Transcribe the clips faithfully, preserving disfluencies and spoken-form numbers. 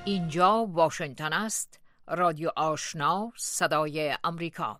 اینجا واشنگتن است، رادیو آشنا، صدای امریکا.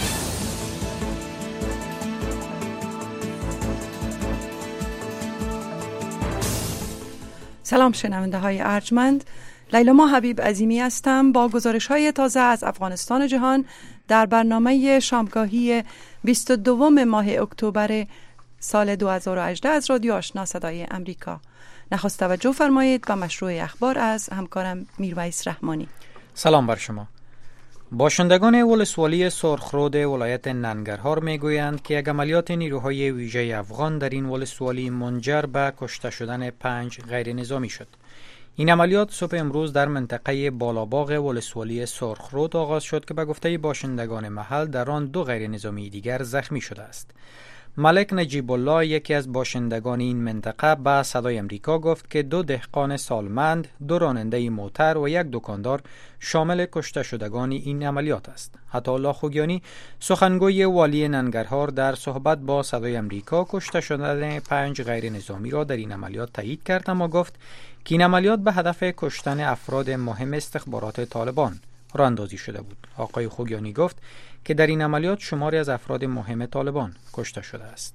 سلام شنونده های ارجمند، لیلا حبیب عظیمی هستم با گزارش های تازه از افغانستان جهان در برنامه شامگاهی بیست و دو ماه اکتبر سال دو هزار و هجده از رادیو آشنا صدای امریکا. نخست توجه فرمایید و مشروع اخبار از همکارم میرویس رحمانی. سلام بر شما. باشندگان ولسوالی سرخرود ولایت ننگرهار میگویند که یک عملیات نیروهای ویژه افغان در این ولسوالی منجر به کشته شدن پنج غیر نظامی شد. این عملیات صبح امروز در منطقه بالاباغ ولسوالی سرخرود آغاز شد که به گفته باشندگان محل در آن دو غیر نظامی دیگر زخمی شده است. ملک نجیب الله، یکی از باشندگان این منطقه، به صدای امریکا گفت که دو دهقان سالمند، دو راننده موتر و یک دکاندار شامل کشته شدگان این عملیات است. عطاالله خوگیانی، سخنگوی والی ننگرهار، در صحبت با صدای امریکا کشته شدن پنج غیر نظامی را در این عملیات تایید کرد، اما گفت که این عملیات به هدف کشتن افراد مهم استخبارات طالبان راه اندازی شده بود. آقای خوگیانی گفت که در این عملیات شماری از افراد مهم طالبان کشته شده است.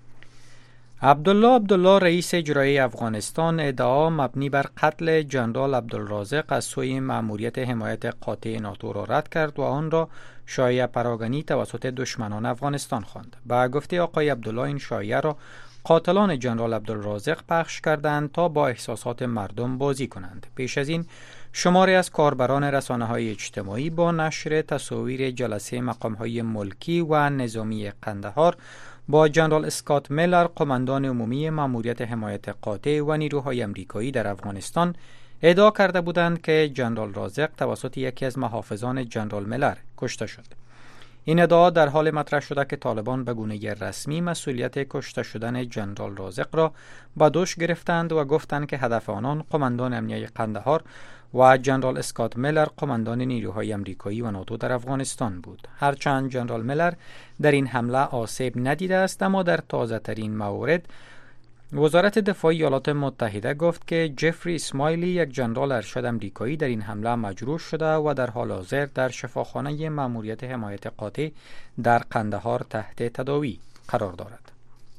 عبدالله عبدالله، رئیس اجرایی افغانستان، ادعا مبنی بر قتل جنرال عبدالرازق از سوی مأموریت حمایت قاطع ناتو را رد کرد و آن را شایعه پراگنی توسط دشمنان افغانستان خواند. با گفته آقای عبدالله، این شایعه را قاتلان جنرال عبدالرازق پخش کردند تا با احساسات مردم بازی کنند. پیش از این شماری از کاربران رسانه‌های اجتماعی با نشر تصاویر جلسه مقام‌های ملکی و نظامی قندهار با جنرال اسکات میلر، قماندان عمومی مأموریت حمایت قاطع و نیروهای آمریکایی در افغانستان، ادعا کرده بودند که جنرال رازق توسط یکی از محافظان جنرال میلر کشته شد. این ادعا در حال مطرح شده که طالبان به گونه رسمی مسئولیت کشته شدن جنرال رازق را به دوش گرفتند و گفتند که هدف آنان قماندان امنیه قندهار و جنرال اسکات میلر، قماندان نیروهای آمریکایی و ناتو در افغانستان بود. هرچند جنرال میلر در این حمله آسیب ندیده است، اما در تازه ترین مورد وزارت دفاع ایالات متحده گفت که جفری اسمایلی، یک جنرال ارشد آمریکایی، در این حمله مجروح شده و در حال حاضر در شفاخانه مأموریت حمایت قاطع در قندهار تحت تداوی قرار دارد.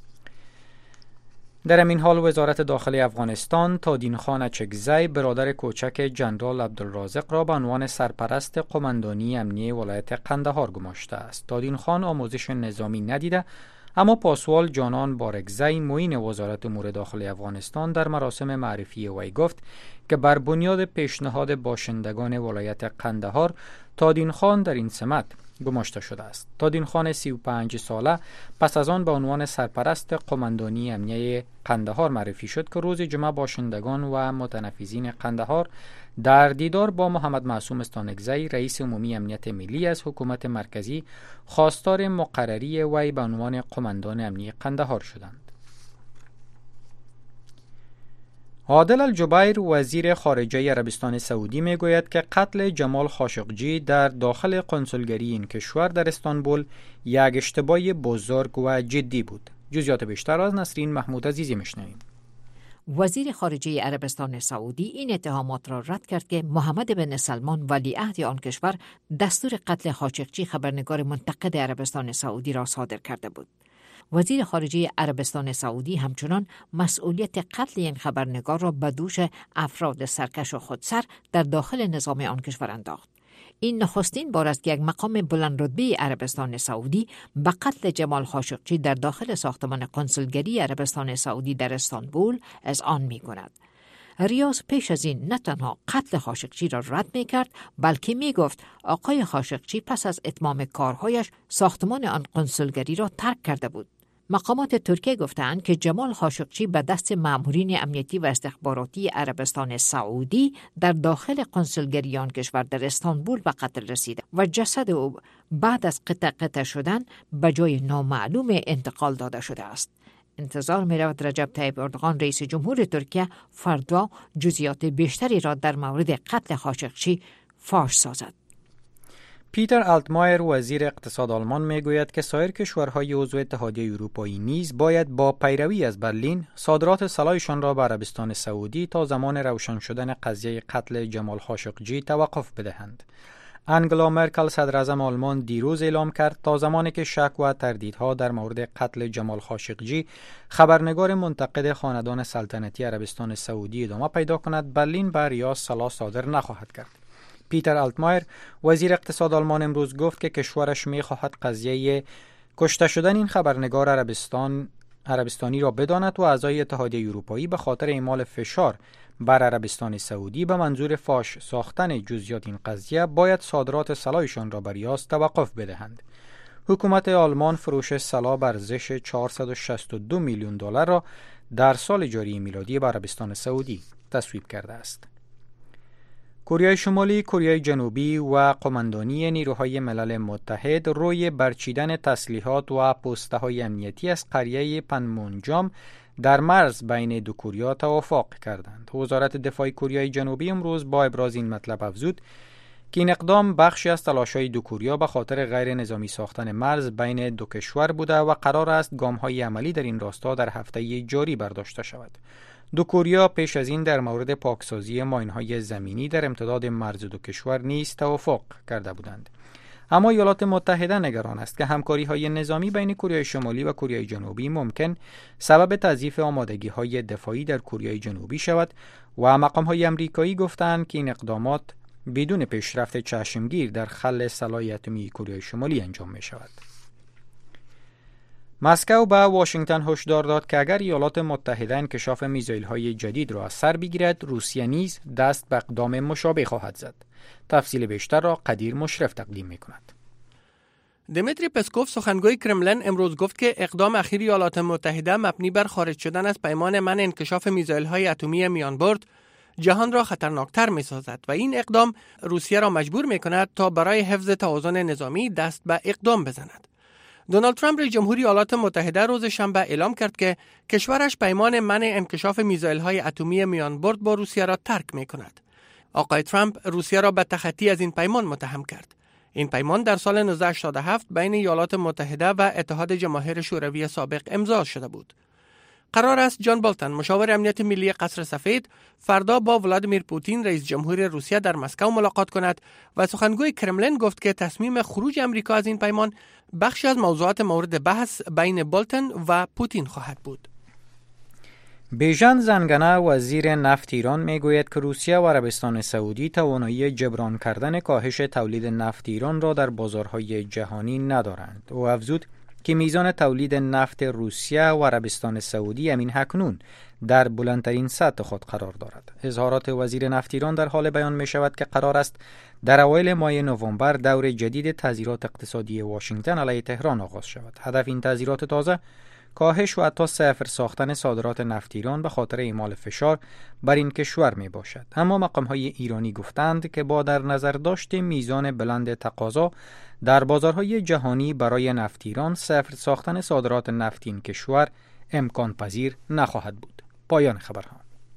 در همین حال وزارت داخلی افغانستان تادین خان اچکزی، برادر کوچک جنرال عبدالرازق، را به عنوان سرپرست قماندانی امنیه ولایت قندهار گماشته است. تادین خان آموزش نظامی ندیده، اما پاسوال جانان بارگزی، معین وزارت امور داخلی افغانستان، در مراسم معرفی وی گفت که بر بنیاد پیشنهاد باشندگان ولایت قندهار تادین خان در این سمت گماشته شده است. تادین خان سی و پنج ساله پس از آن به عنوان سرپرست قماندانی امنیه قندهار معرفی شد که روز جمعه باشندگان و متنفذین قندهار در دیدار با محمد معصوم استانکزی، رئیس عمومی امنیت ملی از حکومت مرکزی، خواستار مقرری وی به عنوان قماندان امنیه قندهار شدند. عادل الجبیر، وزیر خارجه عربستان سعودی، میگوید که قتل جمال خاشقجی در داخل قنسولگری این کشور در استانبول یک اشتباه بزرگ و جدی بود. جزئیات بیشتر از نسرین محمود عزیزی میشنویم. وزیر خارجه عربستان سعودی این اتهامات را رد کرد که محمد بن سلمان، ولیعهد آن کشور، دستور قتل خاشقجی، خبرنگار منتقد عربستان سعودی، را صادر کرده بود. وزیر خارجه عربستان سعودی همچنان مسئولیت قتل این خبرنگار را به دوش افراد سرکش و خودسر در داخل نظام آن کشور انداخت. این نخستین بار است که یک مقام بلند رتبه عربستان سعودی به قتل جمال خاشقجی در داخل ساختمان قنسولگری عربستان سعودی در استانبول اذعان می کند. ریاض پیش از این نه تنها قتل خاشقجی را رد می کرد، بلکه می گفت آقای خاشقجی پس از اتمام کارهایش ساختمان آن قنسولگری را ترک کرده بود. مقامات ترکیه گفتند که جمال خاشقجی به دست مأمورین امنیتی و استخباراتی عربستان سعودی در داخل قنسولگری آن کشور در استانبول به قتل رسیده و جسد او بعد از قطع قطع شدن به جای نامعلوم انتقال داده شده است. انتظار می رود رجب طیب اردوغان، رئیس جمهور ترکیه، فردا جزئیات بیشتری را در مورد قتل خاشقجی فاش سازد. پیتر آلتمایر وزیر اقتصاد آلمان میگوید که سایر کشورهای عضو اتحادیه اروپایی نیز باید با پیروی از برلین صادرات سلاحشان را به عربستان سعودی تا زمان روشن شدن قضیه قتل جمال خاشقجی توقف بدهند. انگلا مرکل صدر اعظم آلمان دیروز اعلام کرد تا زمانی که شک و تردیدها در مورد قتل جمال خاشقجی خبرنگار منتقد خاندان سلطنتی عربستان سعودی ادامه پیدا کند، برلین بر ریاض سلاح صادر نخواهد کرد. پیتر آلتمایر وزیر اقتصاد آلمان امروز گفت که کشورش می‌خواهد قضیه کشته شدن این خبرنگار عربستان عربستانی را بداند و اعضای اتحادیه اروپایی به خاطر اعمال فشار بر عربستان سعودی به منظور فاش ساختن جزئیات این قضیه باید صادرات سلاحشان را به ریاض توقف بدهند. حکومت آلمان فروش سلاح بر ارزش چهارصد و شصت و دو میلیون دلار را در سال جاری میلادی به عربستان سعودی تصویب کرده است. کره شمالی، کره جنوبی و قماندانی نیروهای ملل متحد روی برچیدن تسلیحات و پسته‌های امنیتی از قریه پنمونجام در مرز بین دو کره توافق کردند. وزارت دفاع کره جنوبی امروز با ابراز این مطلب افزود که این اقدام بخشی از تلاش‌های دو کره به خاطر غیر نظامی ساختن مرز بین دو کشور بوده و قرار است گام‌های عملی در این راستا در هفته جاری برداشته شود. دو کره پیش از این در مورد پاکسازی ماین‌های زمینی در امتداد مرز دو کشور نیز توافق کرده بودند. اما ایالات متحده نگران است که همکاری‌های نظامی بین کره شمالی و کره جنوبی ممکن سبب تضعیف آمادگی‌های دفاعی در کره جنوبی شود و مقام‌های آمریکایی گفتند که این اقدامات بدون پیشرفت چشمگیر در خلع سلاح اتمی کره شمالی انجام می‌شود. مسکو به واشنگتن هشدار داد که اگر ایالات متحده انکشاف میزایل‌های جدید را از سر بگیرد، روسیه نیز دست به اقدام مشابه خواهد زد. تفصیل بیشتر را قدیر مشرف تقدیم می‌کند. دمیتری پسکوف سخنگوی کرملین امروز گفت که اقدام اخیر ایالات متحده مبنی بر خارج شدن از پیمان منع انکشاف میزایل‌های اتمی میانبرد جهان را خطرناکتر می‌سازد و این اقدام روسیه را مجبور می‌کند تا برای حفظ توازن نظامی دست به اقدام بزند. دونالد ترامپ رئیس جمهوری ایالات متحده روز شنبه اعلام کرد که کشورش پیمان منع انکشاف میزایل‌های اتمی میانبرد با روسیه را ترک می‌کند. آقای ترامپ روسیه را به تخطی از این پیمان متهم کرد. این پیمان در سال نوزده هشتاد و هفت بین ایالات متحده و اتحاد جماهیر شوروی سابق امضا شده بود. قرار است جان بولتن مشاور امنیت ملی قصر سفید فردا با ولادیمیر پوتین رئیس جمهور روسیه در مسکو ملاقات کند و سخنگوی کرملین گفت که تصمیم خروج امریکا از این پیمان بخشی از موضوعات مورد بحث بین بولتن و پوتین خواهد بود. بیژن زنگنه وزیر نفت ایران میگوید که روسیه و عربستان سعودی توانایی جبران کردن کاهش تولید نفت ایران را در بازارهای جهانی ندارند. او افزود که میزان تولید نفت روسیه و عربستان سعودی همین اکنون در بلندترین سطح خود قرار دارد. اظهارات وزیر نفت ایران در حال بیان می شود که قرار است در اوایل ماه نوامبر دور جدید تحذیرات اقتصادی واشنگتن علیه تهران آغاز شود. هدف این تحذیرات تازه کاهش و حتی صفر ساختن صادرات نفت ایران به خاطر اعمال فشار بر این کشور می باشد. اما مقام‌های ایرانی گفتند که با در نظر داشت میزان بلند تقاضا در بازارهای جهانی برای نفت ایران، صفر ساختن صادرات نفت این کشور امکان پذیر نخواهد بود. پایان خبرها.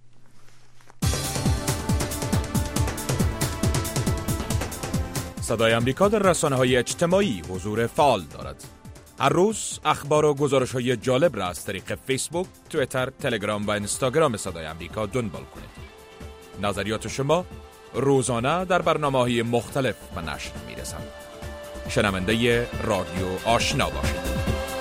صدای امریکا در رسانه‌های اجتماعی حضور فعال دارد. هر روز اخبار و گزارش‌های جالب را از طریق فیسبوک، توییتر، تلگرام و اینستاگرام صدای امریکا دنبال کنید. نظریات شما روزانه در برنامه‌های مختلف به نشر می‌رسند. شنونده رادیو آشنا باشید.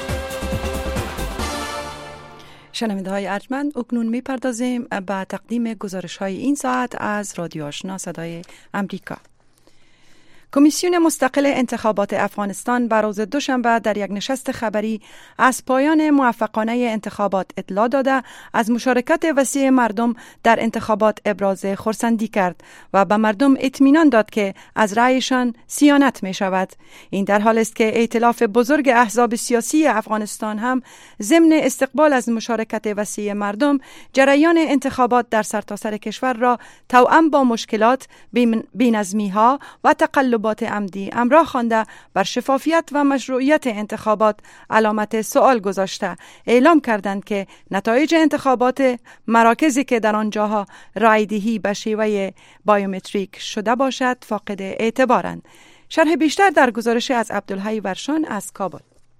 شنونده های ارجمند، اکنون می‌پردازیم به تقدیم گزارش‌های این ساعت از رادیو آشنا صدای امریکا. کمیسیون مستقل انتخابات افغانستان بر روز دوشنبه در یک نشست خبری از پایان موفقانه انتخابات اطلاع داده از مشارکت وسیع مردم در انتخابات ابراز خرسندی کرد و به مردم اطمینان داد که از رأیشان صیانت می شود. این در حال است که ائتلاف بزرگ احزاب سیاسی افغانستان هم ضمن استقبال از مشارکت وسیع مردم جریان انتخابات در سرتاسر کشور را توأم با مشکلات، بی‌نظمی‌ها و تقلب عمدی امراه خوانده بر شفافیت و مشروعیت انتخابات علامت سوال گذاشته اعلام کردند که نتایج انتخابات مراکزی که در آنجاها رایدهی به شیوه بایومتریک شده باشد فاقد اعتبارند. شرح بیشتر در گزارش از عبدالحی ورشان از کابل.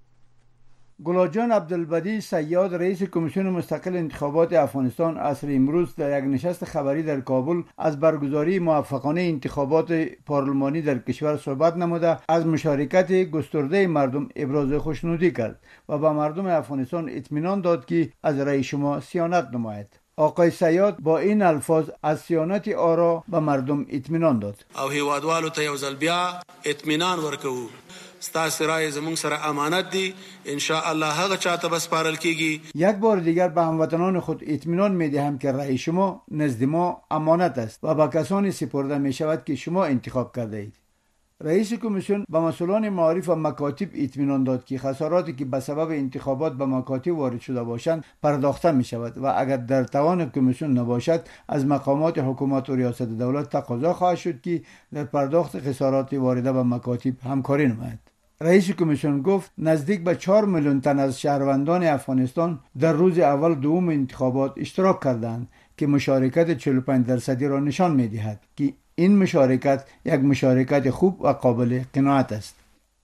گلاجان عبدالبدی صیاد رئیس کمیسیون مستقل انتخابات افغانستان عصر امروز در یک نشست خبری در کابل از برگزاری موفقانه انتخابات پارلمانی در کشور صحبت نموده از مشارکت گسترده مردم ابراز خوشنودی کرد و به مردم افغانستان اطمینان داد که از رأی شما صیانت نماید. آقای صیاد با این الفاظ از صیانت آرا به مردم اطمینان داد. او هیوادوالو ته یو ځل بیا اطمینان ورکوو ستاسو رای زموږ سره امانت دی، ان شاء الله هغه چاته بسپارل کیږي. یک بار دیگر به هموطنان خود اطمینان میدهم که رای شما نزد ما امانت است و به کسانی سپرده می شود که شما انتخاب کرده اید. رئیس کمیسیون به مسئولان معارف و مکاتب اطمینان داد که خساراتی که به سبب انتخابات به مکاتب وارد شده باشند پرداخته می شود و اگر در توان کمیسیون نباشد از مقامات حکومت و ریاست دولت تقاضا خواهد شد که در پرداخت خسارات وارده به مکاتب همکاری نماید. رئیس کمیسیون گفت نزدیک به چهار میلیون تن از شهروندان افغانستان در روز اول دوم انتخابات اشتراک کردند که مشارکت چهل و پنج درصدی را نشان می دهد که این مشارکت یک مشارکت خوب و قابل قناعت است.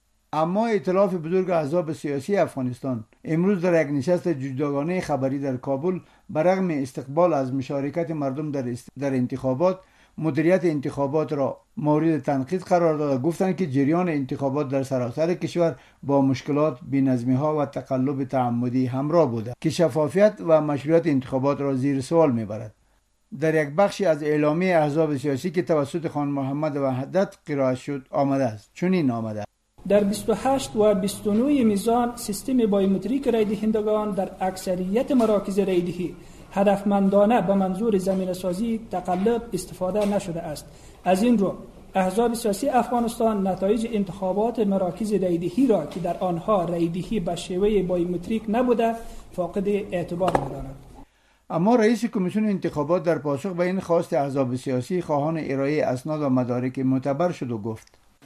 اما ائتلاف بزرگ احزاب سیاسی افغانستان امروز در یک نشست جداگانه خبری در کابل برغم استقبال از مشارکت مردم در است... در انتخابات مدیریت انتخابات را مورد تنقید قرار داد و گفتند که جریان انتخابات در سراسر کشور با مشکلات، بی‌نظمی‌ها و تقلب تعمدی همراه بوده که شفافیت و مشروعیت انتخابات را زیر سوال می‌برد. در یک بخشی از اعلامیه احزاب سیاسی که توسط خان محمد وحدت قرائت شد آمده است چنین آمده: در بیست و هشت و بیست و نه میزان سیستم بایومتریک رای دهندگان در اکثریت مراکز رای دهی هدفمندانه به منظور زمینه سازی تقلب استفاده نشده است. از این رو احزاب سیاسی افغانستان نتایج انتخابات مراکز رای دهی را که در آنها رای دهی به شیوه بایومتریک نبوده فاقد اعتبار می‌دانند. اما رئیس کمیسیون انتخابات در پاسخ به این خواست احزاب سیاسی خواهان ارائه اسناد و مدارک معتبر شد و گفت: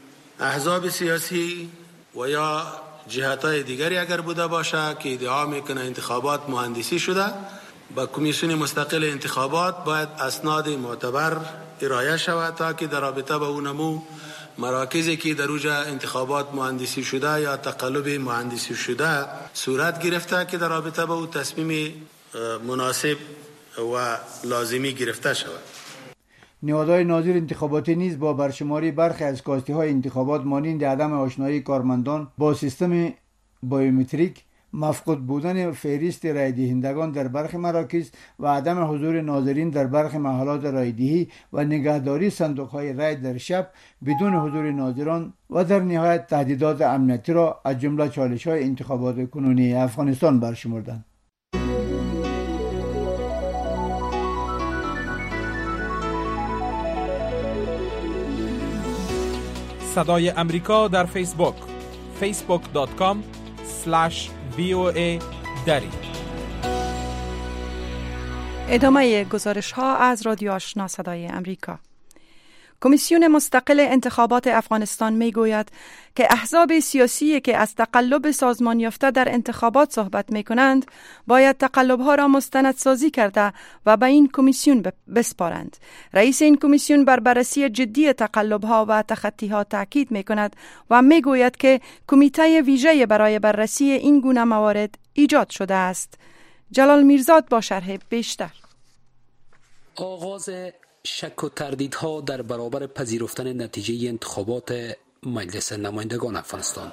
احزاب سیاسی و یا جهت‌های دیگری اگر بوده باشه که ادعا میکنه انتخابات مهندسی شده، با کمیسیون مستقل انتخابات باید اسناد معتبر ارائه شود تا که در رابطه با اونمو مراکزی که در اوجا انتخابات مهندسی شده یا تقلب مهندسی شده صورت گرفته که در رابطه با او تصمیم مناسب و لازمی گرفته شود. نهادهای ناظر انتخاباتی نیز با برشماری برخی از کاستی‌های انتخابات مانند عدم آشنایی کارمندان با سیستم بایومتریک، مفقود بودن فهرست رای دهندگان در برخی مراکز و عدم حضور ناظرین در برخی محلات رای دهی و نگهداری صندوق‌های رای در شب بدون حضور ناظران و در نهایت تهدیدات امنیتی را از جمله چالش‌های انتخابات کنونی افغانستان برشمردند. صدای امریکا در فیسبوک فیسبوک دات کام اسلش وی او ای دری. ادامه گزارش ها از رادیو آشنا صدای امریکا. کمیسیون مستقل انتخابات افغانستان می گوید که احزاب سیاسی که از تقلب سازمان یافته در انتخابات صحبت می کنند باید تقلب ها را مستندسازی کرده و به این کمیسیون بسپارند. رئیس این کمیسیون بر بررسی جدی تقلب ها و تخطی ها تاکید می کند و می گوید که کمیته ویژه برای بررسی این گونه موارد ایجاد شده است. جلال میرزاد با شرح بیشتر. آغاز شک و تردیدها در برابر پذیرفتن نتیجه انتخابات مجلس نمایندگان افغانستان.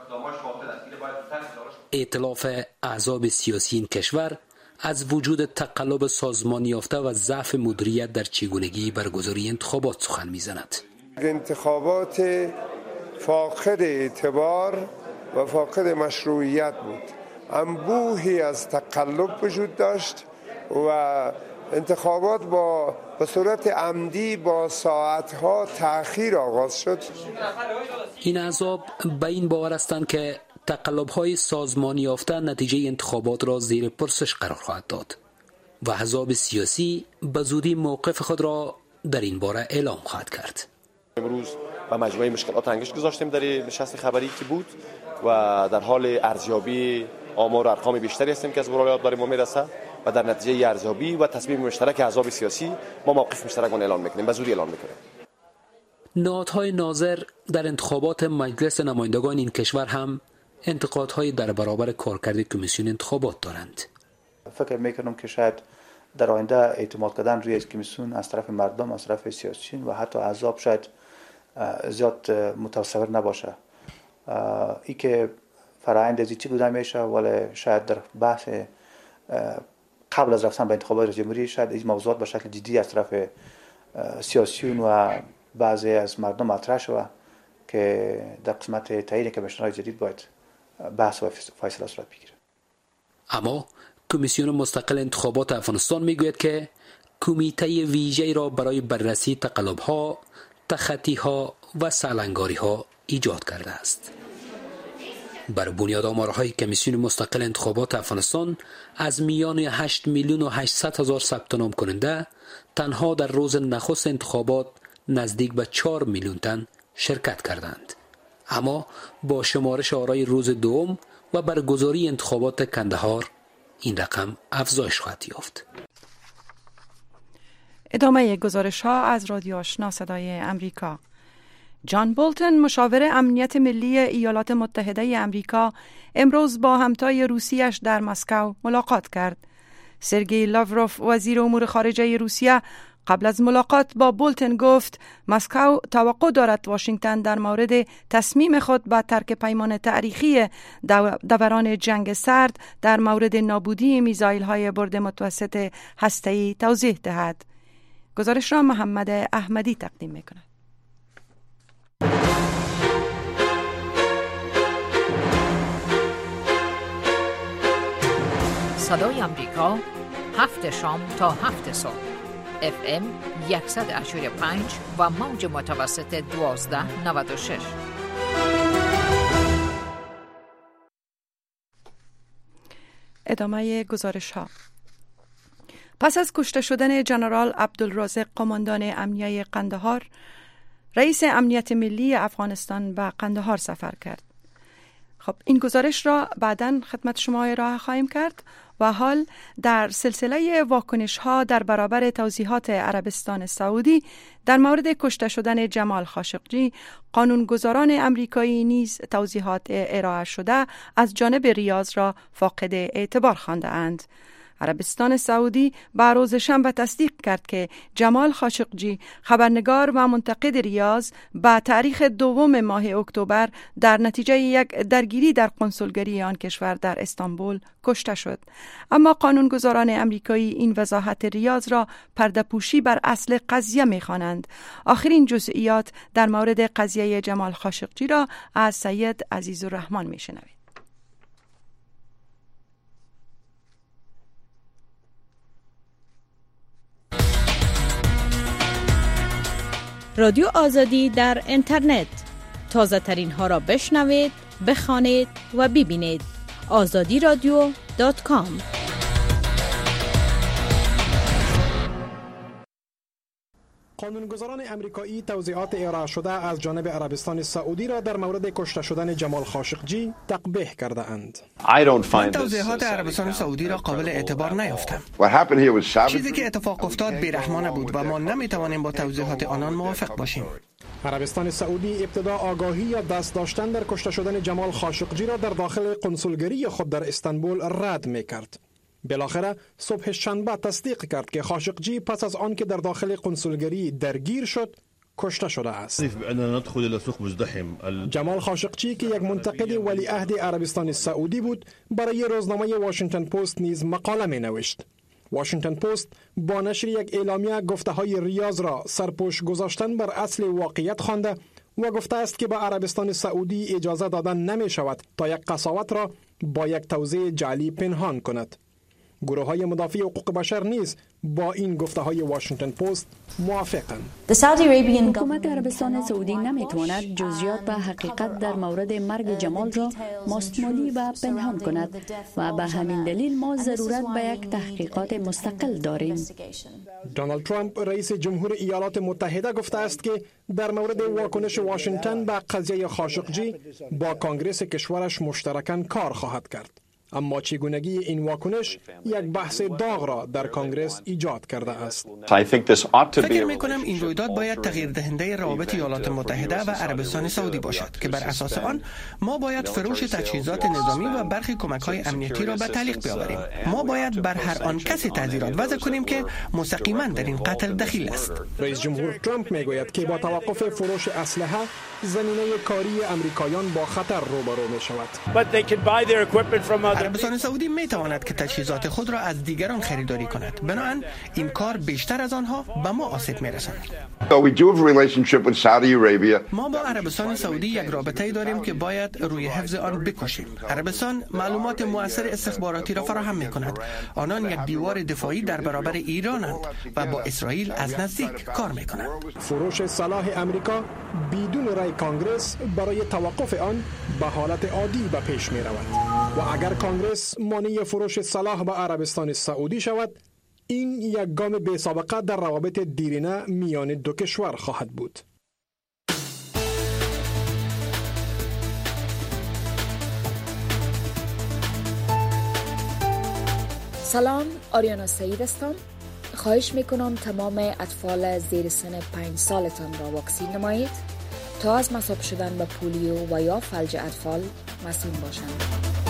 ائتلاف احزاب سیاسی این کشور از وجود تقلب سازمان یافته و ضعف مدیریت در چگونگی برگزاری انتخابات سخن می‌زند. انتخابات فاقد اعتبار و فاقد مشروعیت بود. انبوهی از تقلب وجود داشت و انتخابات با به صورت عمدی با ساعتها تأخیر آغاز شد. این احزاب به این باور هستند که تقلب‌های سازمانی یافته نتیجه انتخابات را زیر پرسش قرار خواهد داد و احزاب سیاسی به زودی موقف خود را در این باره اعلام خواهد کرد. امروز با مجموعه مشکلات انگشت گذاشتیم در نشست خبری که بود و در حال ارزیابی آمار و ارقام بیشتری هستیم که از ولایات داریم امید است و در نتیجه ارزیابی و تصمیم مشترک احزاب سیاسی ما موقف مشترک اعلام میکنیم و زودی اعلام میکنیم. نهادهای ناظر در انتخابات مجلس نمایندگان این کشور هم انتقادهای در برابر کارکرد کمیسیون انتخابات دارند. فکر میکنم که شاید در آینده اعتماد کردن روی کمیسیون از طرف مردم، از طرف سیاسیون و حتی احزاب شاید زیاد متصور نباشه. ای که فرآیند از چی بوده میشه، ولی شاید در بحث قبل از رفتن به انتخابات جمهوری شاید این موضوعات به شکل جدی از طرف سیاسیون و بعضی از مردم مطرح شود که در قسمت تعیین کمیشنرهای جدید باید بحث و فیصله صورت بگیره. اما کمیسیون مستقل انتخابات افغانستان میگوید که کمیته ویژه‌ای را برای بررسی تقلب‌ها، تخطی‌ها و سالنگاری‌ها ایجاد کرده است. بر بنیاد آمارهای کمیسیون مستقل انتخابات افغانستان از میان هشت میلیون و هشتصد هزار ثبت نام کننده تنها در روز نخست انتخابات نزدیک به چهار میلیون تن شرکت کردند. اما با شمارش آرای روز دوم و برگزاری انتخابات کندهار این رقم افزایش خواهد یافت. ادامه گزارش ها از رادیو آشنا صدای امریکا. جان بولتن مشاور امنیت ملی ایالات متحده امریکا امروز با همتای روسیش در مسکو ملاقات کرد. سرگئی لاوروف وزیر امور خارجه روسیه قبل از ملاقات با بولتن گفت مسکو توقع دارد واشنگتن در مورد تصمیم خود به ترک پیمان تاریخی دوران جنگ سرد در مورد نابودی میزایل های برد متوسط هسته‌ای توضیح دهد. گزارش را محمد احمدی تقدیم می‌کند. صدای امریکا، هفت شام تا هفت صبح، اف ام صد و اشتاد و پنج و موج متوسط دوازده نود و شش. ادامه گزارش ها. پس از کشته شدن جنرال عبدالرازق قماندان امنیه قندهار، رئیس امنیت ملی افغانستان به قندهار سفر کرد. خب این گزارش را بعداً خدمت شما ارائه خواهیم کرد و حال در سلسله واکنش ها در برابر توضیحات عربستان سعودی در مورد کشته شدن جمال خاشقجی، قانونگذاران امریکایی نیز توضیحات ارائه شده از جانب ریاض را فاقد اعتبار خوانده اند. عربستان سعودی با روز شنبه تصدیق کرد که جمال خاشقجی، خبرنگار و منتقد ریاض، با تاریخ دوم ماه اکتبر در نتیجه یک درگیری در قنسولگری آن کشور در استانبول کشته شد. اما قانونگذاران امریکایی این وضاحت ریاض را پرده‌پوشی بر اصل قضیه می‌خوانند. آخرین جزئیات در مورد قضیه جمال خاشقجی را از سید عزیزالرحمن می‌شنوید. رادیو آزادی در اینترنت، تازه ترین ها را بشنوید، بخوانید و ببینید. آزادی رادیو دات کام. قانونگذاران امریکایی توضیحات ارائه شده از جانب عربستان سعودی را در مورد کشته شدن جمال خاشقجی تقبیح کرده اند. من توضیحات عربستان سعودی را قابل اعتبار نیافتم. چیزی که اتفاق افتاد بیرحمانه بود و ما نمیتوانیم با توضیحات آنان موافق باشیم. عربستان سعودی ابتدا آگاهی یا دست داشتن در کشته شدن جمال خاشقجی را در داخل قنسولگری خود در استانبول رد می‌کرد. بالاخره صبح شنبه تصدیق کرد که خاشقجی پس از آن که در داخل قنسولگری درگیر شد کشته شده است. جمال خاشقجی که یک منتقد ولیعهد عربستان سعودی بود، برای روزنامه واشنگتن پست نیز مقاله می نوشت. واشنگتن پست با نشر یک اعلامیه گفته های ریاض را سرپوش گذاشتن بر اصل واقعیت خوانده و گفته است که به عربستان سعودی اجازه دادن نمی شود تا یک قساوت را با یک توزیع جعلی پنهان کند. گروه های مدافع حقوق بشر نیز با این گفته های واشنگتن پست موافقند. حکومت عربستان سعودی نمیتواند جزئیات و حقیقت در مورد مرگ جمال را مستمالی و پنهان کند و به همین دلیل ما ضرورت به یک تحقیقات مستقل داریم. دونالد ترامپ رئیس جمهور ایالات متحده گفته است که در مورد واکنش واشنگتن به قضیه خاشقجی با کانگرس کشورش مشترکاً کار خواهد کرد. اما چگونگی این واکنش یک بحث داغ را در کنگره ایجاد کرده است. فکر می کنم این رویداد باید تغییر دهنده روابط ایالات متحده و عربستان سعودی باشد که بر اساس آن ما باید فروش تجهیزات نظامی و برخی کمک‌های امنیتی را به تعلیق بیاوریم. ما باید بر هر آن کسی تعزیرات وضع کنیم که مستقیما در این قتل دخیل است. رئیس جمهور ترامپ میگوید که با توقف فروش اسلحه زمینه کاری امریکایان با خطر روبرو می شود. عربستان سعودی می تواند که تجهیزات خود را از دیگران خریداری کند. بنابراین این کار بیشتر از آنها به ما آسیب می رساند. ما با عربستان سعودی یک رابطه داریم که باید روی حفظ آن بکوشیم. عربستان معلومات مؤثر استخباراتی را فراهم می کند. آنان یک دیوار دفاعی در برابر ایرانند و با اسرائیل از نزدیک کار می کنند. فروش سلاح امریکا بدون رأی کانگرس برای توقف آن به حالت عادی به پیش می رود و اگر کانگرس مانع فروش سلاح به عربستان سعودی شود، این یک گام بی سابقه در روابط دیرینه میان دو کشور خواهد بود. سلام، آریانا سعید هستم. خواهش میکنم تمام اطفال زیر سن پنج سالتان را واکسین نمایید تا از مصاب شدن به پولیو و یا فلج اطفال مسئول باشند.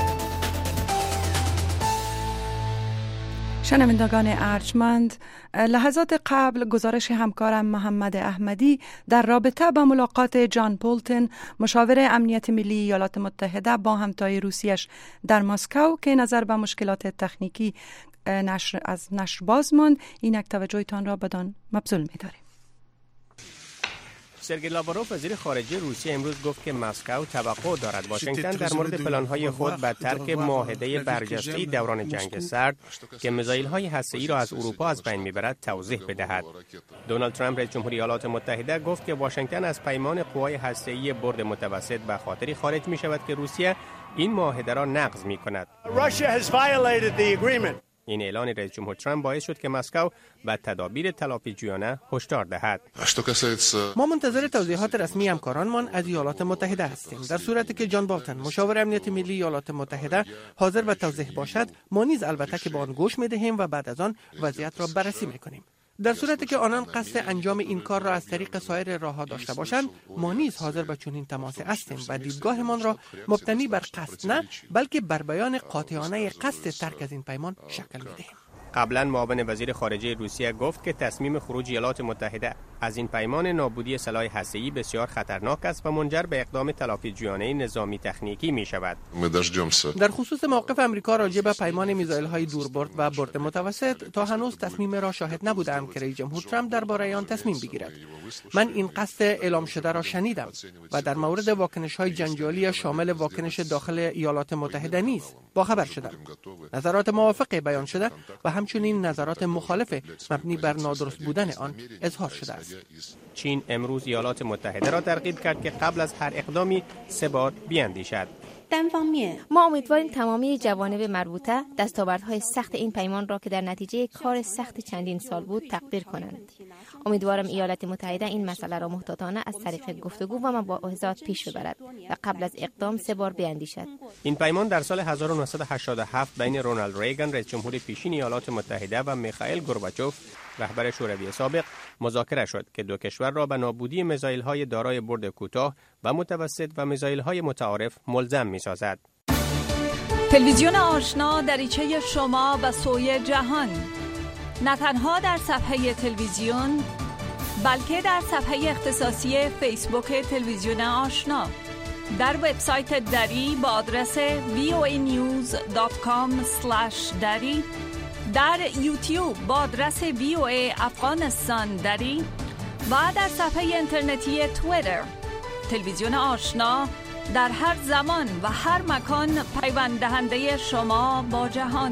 شنوندگان ارجمند، لحظات قبل گزارش همکارم محمد احمدی در رابطه با ملاقات جان بولتن مشاور امنیت ملی ایالات متحده با همتای روسیش در مسکو که نظر به مشکلات تکنیکی نشر از نشر باز ماند، اینک توجهتان را بدان مبذول می‌داریم. سرگئی لاواروف وزیر خارجه روسیه امروز گفت که مسکو توقع دارد واشنگتن در مورد پلان‌های خود به ترک معاهده برجسته‌ای دوران جنگ سرد که میزایل‌های هسته‌ای را از اروپا از بین می‌برد توضیح بدهد. دونالد ترامپ رئیس جمهوری ایالات متحده گفت که واشنگتن از پیمان قوای هسته‌ای برد متوسط به خاطری خارج می‌شود که روسیه این معاهده را نقض می‌کند. این اعلان رئیس جمهور ترامپ باعث شد که مسکو به تدابیر تلافی‌جویانه هشدار دهد. ما منتظر توضیحات رسمی همکارانمان از ایالات متحده هستیم. در صورتی که جان بولتن مشاور امنیت ملی ایالات متحده حاضر به توضیح باشد، ما نیز البته که به آن گوش می‌دهیم و بعد از آن وضعیت را بررسی می‌کنیم. در صورتی که آنان قصد انجام این کار را از طریق سایر راه‌ها داشته باشند، ما نیز حاضر به چنین تماس هستیم و دیدگاهمان را مبتنی بر قصد نه، بلکه بر بیان قاطعانه قصد ترک از این پیمان شکل می‌دهیم. قبلا معاون وزیر خارجه روسیه گفت که تصمیم خروج ایالات متحده از این پیمان نابودی سلاح هسته‌ای بسیار خطرناک است و منجر به اقدام تلافی‌جویانه نظامی تکنیکی می شود. در خصوص موقف امریکا راجع به پیمان میزایل‌های دوربرد و برد متوسط تا هنوز تصمیم را شاهد نبودم که رئیس جمهور ترامپ درباره آن تصمیم بگیرد. من این قصد اعلام شده را شنیدم و در مورد واکنش‌های جنجالی شامل واکنش داخل ایالات متحده نیز باخبر شدم. نظرات موافق بیان شده و همچنین نظرات مخالف مبنی بر نادرست بودن آن اظهار شده است. چین امروز ایالات متحده را ترغیب کرد که قبل از هر اقدامی سه بار بیاندیشد. ما امیدواریم تمامی جوانب مربوطه دستاوردهای سخت این پیمان را که در نتیجه کار سخت چندین سال بود تقدیر کنند. امیدوارم ایالات متحده این مسئله را محتاطانه از طریق گفتگو و مباحثات پیش ببرد و قبل از اقدام سه بار بیاندیشد. این پیمان در سال هزار و نهصد و هشتاد و هفت بین رونالد ریگان رئیس جمهور پیشین ایالات متحده و میخائیل گورباچوف رهبر شوروی سابق مذاکره شد که دو کشور را به نابودی میزایل‌های دارای برد کوتاه و متوسط و میزایل‌های متعارف ملزم می‌سازد. تلویزیون آشنا دریچه شما به سوی جهان، نه تنها در صفحه تلویزیون بلکه در صفحه اختصاصی فیسبوک تلویزیون آشنا، در وبسایت دری با آدرس وی او ای نیوز دات کام اسلش دری، در یوتیوب با آدرس وی او ای افغانستان دری و در صفحه اینترنتی توییتر. تلویزیون آشنا در هر زمان و هر مکان پیوند دهنده شما با جهان.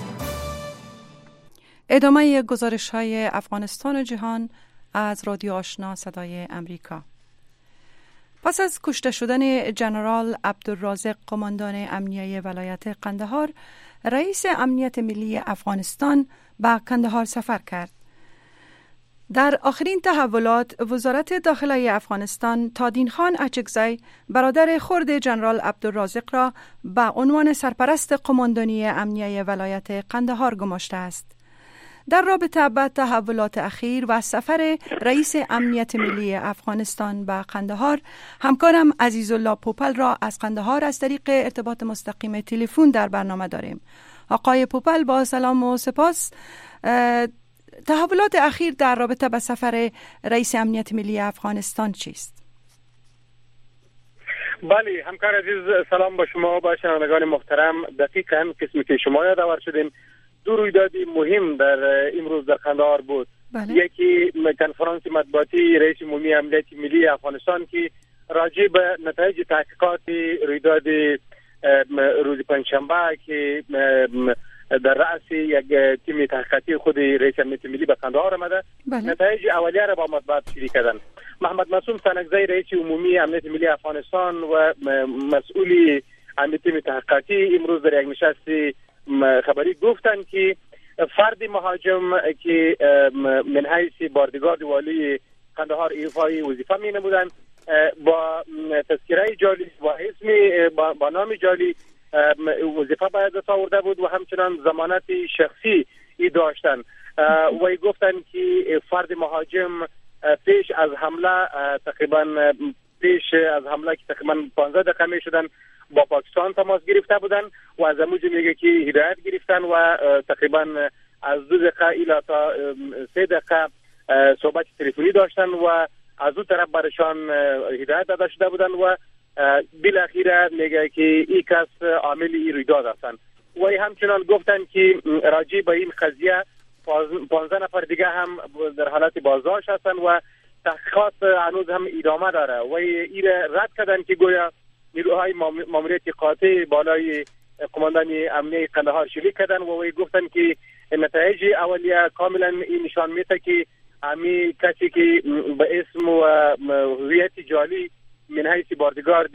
ادامه گزارش های افغانستان و جهان از رادیو آشنا صدای امریکا. پس از کشته شدن جنرال عبدالرازق قماندان امنیه ولایت قندهار، رئیس امنیت ملی افغانستان به قندهار سفر کرد. در آخرین تحولات، وزارت داخلی افغانستان تادین خان اچکزی برادر خرد جنرال عبدالرازق را به عنوان سرپرست قماندانی امنیه ولایت قندهار گماشته است. در رابطه با تحولات اخیر و سفر رئیس امنیت ملی افغانستان به قندهار، همکارم عزیزالله پوپل را از قندهار از طریق ارتباط مستقیم تلفن در برنامه داریم. آقای پوپل، با سلام و سپاس. تحولات اخیر در رابطه با سفر رئیس امنیت ملی افغانستان چیست؟ بله همکار عزیز، سلام با شما، با شنوندگان محترم. دقیقاً قسمی که شما یادآور شدین، دو رویداد مهم در امروز در قندهار بود. بله. یکی کنفرانس مطبوعاتی رئیس عمومی امنیت ملی افغانستان که راجع به نتایج تحقیقات رویداد روز پنجشنبه که در رأس یک تیم تحقیقاتی خود رئیس امنیت ملی به قندهار آمده، بله. نتایج اولیه را با مطبوعات شریک کردند. محمد معصوم سنگزی رئیس عمومی امنیت ملی افغانستان و مسئول امنیت تیم تحقیقاتی امروز در یک نشست خبری گفتند که فرد مهاجم که من حیث باردگارد والی قندهار ایفای وظیفه می نمودند با تذکره جعلی و اسم با, با نام جعلی وظیفه باید دست آورده بود و همچنان ضمانت شخصی ای داشتند و گفتند که فرد مهاجم پیش از حمله تقریبا پیش از حمله که تقریبا پانزده دقیقه می شدن با پاکستان تماس گرفته بودن و از اموجه میگه که هدایت گرفتن و تقریبا از دو دقیقه الی تا سه دقیقه صحبت تلفنی داشتن و از دو طرف برشان هدایت داده شده بودن و بالاخره میگه که این کس عامل این رویداد هستند و همچنان گفتن که راجع به این قضیه پانزده نفر دیگه هم در حالت بازداشت هستند و تحقیقات هنوز هم ادامه داره و این رد کردن که گویا نیروهای ماموریت قاطع بالای قماندانی امنیه قندهار شلیک کردن و وی گفتن که نتایج اولیه کاملا این نشان میده که امی کسی که به اسم و هویت جعلی من حیث باردگارد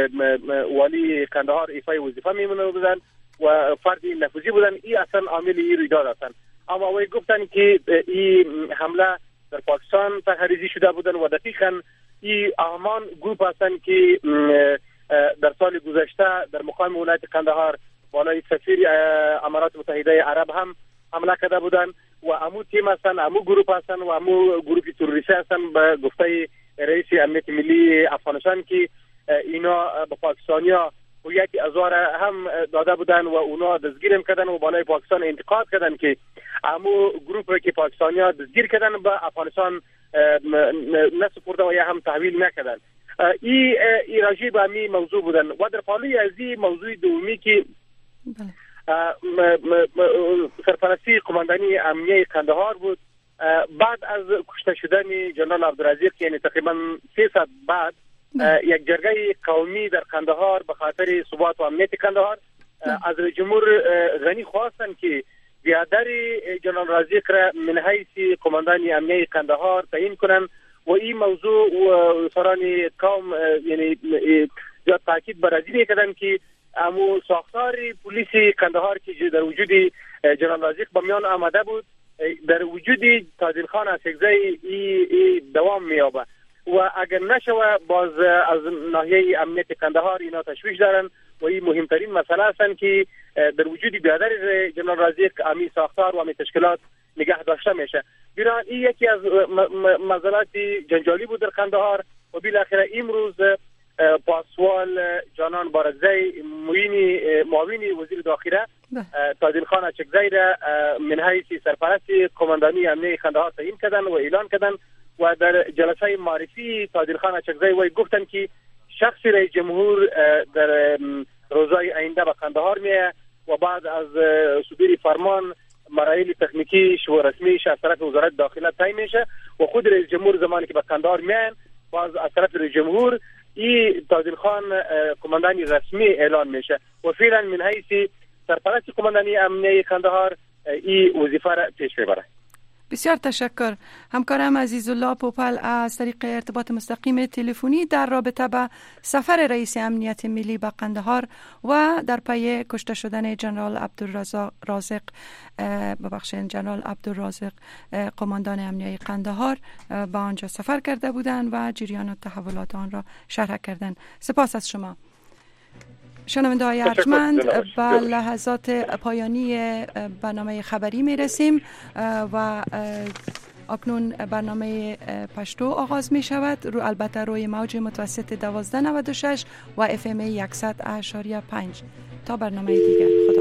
والی قندهار ایفای وظیفه میمونه بودن و فردی نفوذی بودن، این اصلا عامل این رویداد هستند. اما وی گفتن که این حمله در پاکستان تحریزی شده بودن و دقیقاً این اهمان گروپ هستند که در سال گذشته در مقام ولایت قندهار بالای سفیر امارات متحده عرب هم حمله کرده بودن و امو تیم هستن، امو گروپ هستن و امو گروپ تروریستی هستن به گفته رئیس امنیت ملی افغانستان که اینا به پاکستانیا هویت ازوار هم داده بودن و اونا دستگیر هم کردن و بالای پاکستان انتقاد کردن که امو گروپ که پاکستانیا دستگیر کردن به افغانستان نسپرده و یا هم تحویل نکردن. ای ای راجع به می موضوع بودن و در پالوی از این موضوع دومی که سرپرستی قماندانی امنیه قندهار بود بعد از کشته شدن جنرال عبدالرازق، یعنی تقریبا سه ساعت بعد یک جرگه قومی در قندهار به خاطر ثبات و امنیت قندهار از رئیس جمهور غنی خواستند که بیادر جنرال رازق را من حیث قماندانی امنیه قندهار تعیین کنند و این موضوع و سران قوم یعنی زیاد تاکید بر ازی کردن که امو ساختار پلیس قندهار که در وجود جنرال رازق به میان آمده بود در وجود تادین خان اچکزی ای, ای دوام میابه و اگر نشوه باز از ناحیه امنیت قندهار اینا تشویش دارن و این مهمترین مسئله هستن که در وجود بیادر جنرال رازق امی ساختار و امی تشکیلات نگه داشته میشه. بنابراین این یکی از مسائل جنجالی بود در قندهار و بالاخره امروز پاسوال جانان بارکزی معین معاون وزیر داخله تادین خان اچکزی را من حیث سرپرست قماندانی امنیه قندهار تعیین کردن و اعلان کردن و در جلسه معرفی تادین خان اچکزی و گفتن که شخص رئیس جمهور در روزهای آینده به قندهار میه و بعد از صدور فرمان مراحل تکنیکیش و رسمیش از طرف وزارت داخله تعیین میشه و خود رئیس جمهور زمانی که به قندهار میان باز از طرف رئیس جمهور این تادین خان قماندانی رسمی اعلان میشه و فعلا من حیث سرپرست قماندانی امنیه قندهار این وظیفه را پیش میبره. بسیار تشکر. همکارم عزیزالله پوپل از طریق ارتباط مستقیم تلفنی در رابطه با سفر رئیس امنیت ملی به قندهار و در پی کشته شدن جنرال عبدالرازق ببخشید جنرال عبدالرازق قماندان امنیتی قندهار به آنجا سفر کرده بودند و جریان و تحولات آن را شرح کردند. سپاس از شما. شنونده های ارجمند، به لحظات پایانی برنامه خبری می رسیم و اکنون برنامه پشتو آغاز می شود، رو البته روی موج متوسط دوازده نود و شش و اف ام صد و شش و پنج. تا برنامه دیگر، خدا